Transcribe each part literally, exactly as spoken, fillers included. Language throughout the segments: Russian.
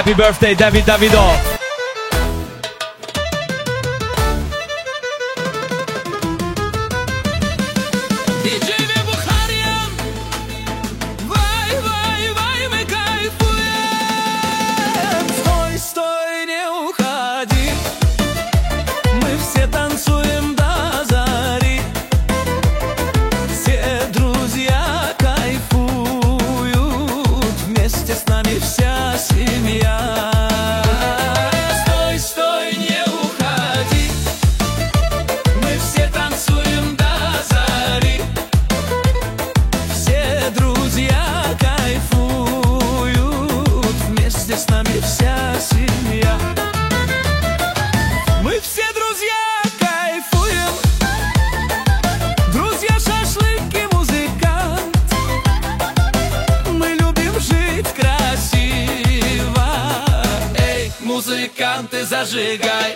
Happy birthday, David Davido! Вся семья. Стой, стой, не уходи. Мы все танцуем до зари. Все друзья кайфуют. Вместе с нами вся семья. Мы все друзья кайфуем. Друзья, шашлыки, музыкант. Мы любим жить красиво. Музыканты, зажигай!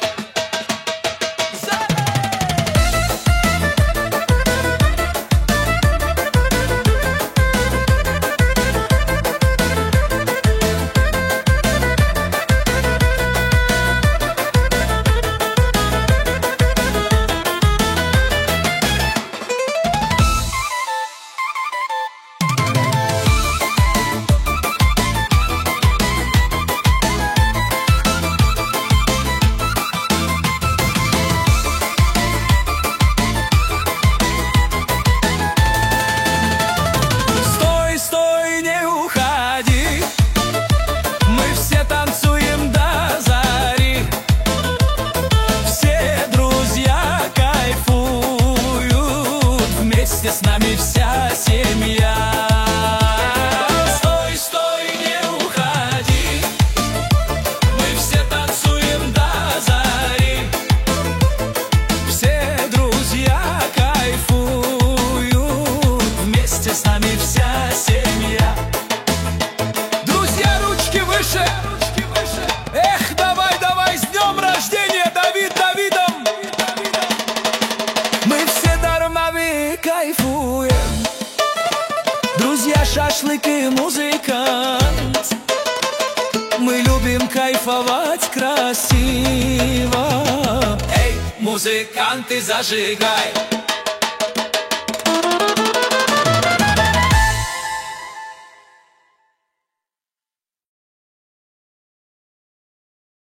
С нами вся семья. Стой, стой, не уходи. Мы все танцуем до зари. Все друзья кайфуют. Вместе с нами вся семья. Друзья, ручки выше. Эх, давай, давай, с днем рождения, Давид Давидом. Мы все дармовые кайфуем. Друзья, шашлыки, музыкант. Мы любим кайфовать красиво. Эй, музыканты, зажигай!